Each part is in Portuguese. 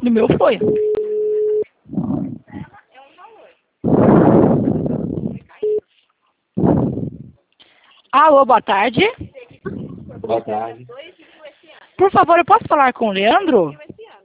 No meu foi. Alô, boa tarde. Boa tarde. Por favor, eu posso falar com o Leandro?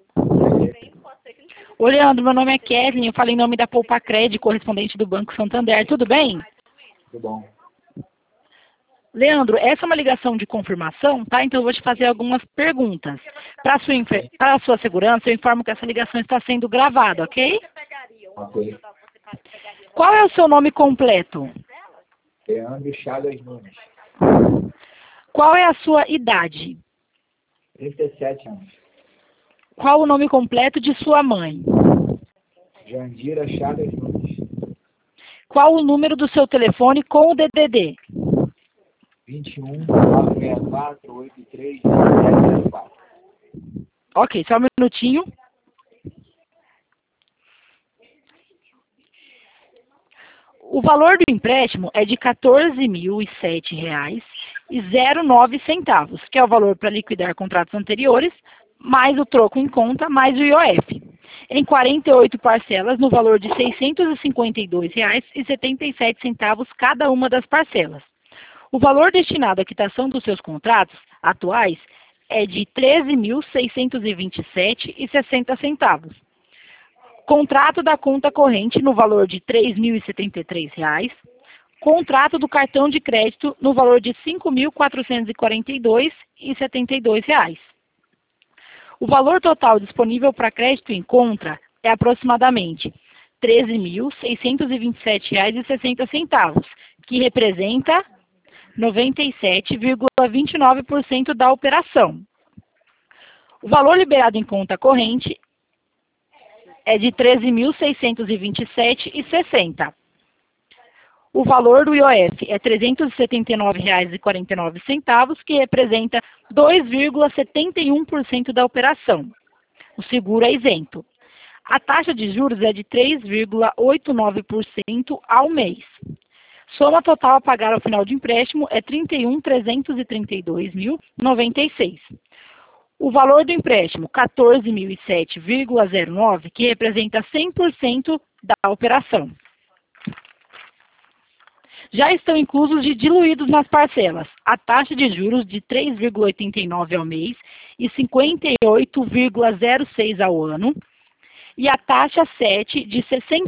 Ô, Leandro, meu nome é Kevin, eu falei em nome da Poupa Cred, correspondente do Banco Santander, tudo bem? Tudo bom? Leandro, essa é uma ligação de confirmação, tá? Então eu vou te fazer algumas perguntas. Para a sua segurança, eu informo que essa ligação está sendo gravada, ok? Ok. Qual é o seu nome completo? Leandro Chagas Nunes. Qual é a sua idade? 37 anos. Qual o nome completo de sua mãe? Jandira Chagas Nunes. Qual o número do seu telefone com o DDD? 21 464 83 1704. Ok, só um minutinho. O valor do empréstimo é de R$ 14.007,09, que é o valor para liquidar contratos anteriores, mais o troco em conta, mais o IOF, em 48 parcelas no valor de R$ 652,77 cada uma das parcelas. O valor destinado à quitação dos seus contratos atuais é de R$ 13.627,60. Contrato da conta corrente no valor de R$ 3.073. Contrato do cartão de crédito no valor de R$ 5.442,72. O valor total disponível para crédito em conta é aproximadamente R$ 13.627,60, que representa 97,29% da operação. O valor liberado em conta corrente é de R$ 13.627,60. O valor do IOF é R$ 379,49, que representa 2,71% da operação. O seguro é isento. A taxa de juros é de 3,89% ao mês. Soma total a pagar ao final de empréstimo é R$ 31.332.096. O valor do empréstimo, R$ 14.007,09, que representa 100% da operação. Já estão inclusos de diluídos nas parcelas a taxa de juros de 3,89 ao mês e 58,06 ao ano, e a taxa 7 de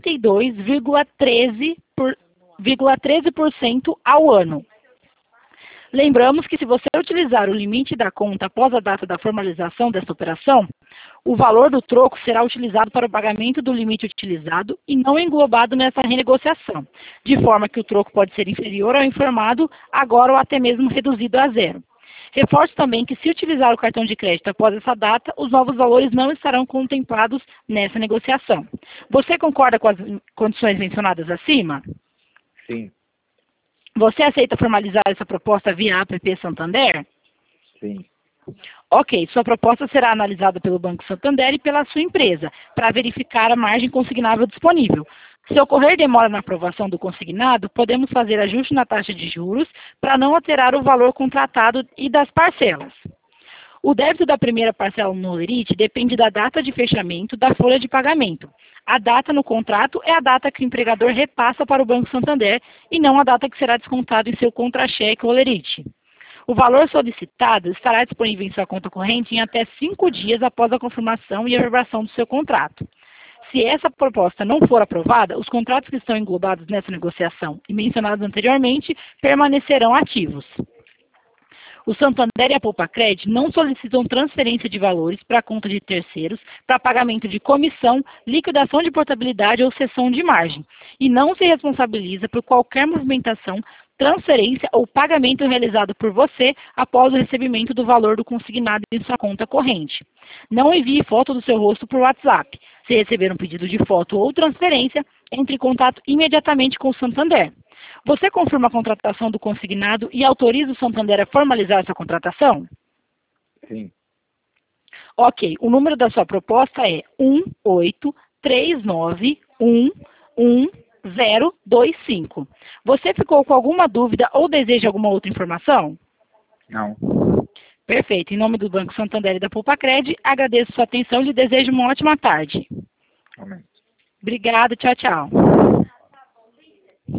62,13% ao ano. Lembramos que se você utilizar o limite da conta após a data da formalização desta operação, o valor do troco será utilizado para o pagamento do limite utilizado e não englobado nessa renegociação, de forma que o troco pode ser inferior ao informado agora ou até mesmo reduzido a zero. Reforço também que se utilizar o cartão de crédito após essa data, os novos valores não estarão contemplados nessa negociação. Você concorda com as condições mencionadas acima? Sim. Você aceita formalizar essa proposta via APP Santander? Sim. Ok, sua proposta será analisada pelo Banco Santander e pela sua empresa, para verificar a margem consignável disponível. Se ocorrer demora na aprovação do consignado, podemos fazer ajuste na taxa de juros para não alterar o valor contratado e das parcelas. O débito da primeira parcela no Olerite depende da data de fechamento da folha de pagamento. A data no contrato é a data que o empregador repassa para o Banco Santander e não a data que será descontado em seu contra-cheque Olerite. O valor solicitado estará disponível em sua conta corrente em até 5 dias após a confirmação e averbação do seu contrato. Se essa proposta não for aprovada, os contratos que estão englobados nessa negociação e mencionados anteriormente permanecerão ativos. O Santander e a Poupa Cred não solicitam transferência de valores para a conta de terceiros para pagamento de comissão, liquidação de portabilidade ou cessão de margem, e não se responsabiliza por qualquer movimentação, transferência ou pagamento realizado por você após o recebimento do valor do consignado em sua conta corrente. Não envie foto do seu rosto por WhatsApp. Se receber um pedido de foto ou transferência, entre em contato imediatamente com o Santander. Você confirma a contratação do consignado e autoriza o Santander a formalizar essa contratação? Sim. Ok, o número da sua proposta é 183911025. Você ficou com alguma dúvida ou deseja alguma outra informação? Não. Perfeito. Em nome do Banco Santander e da Poupa-Cred, agradeço sua atenção e lhe desejo uma ótima tarde. Amém. Obrigada. Tchau, tchau.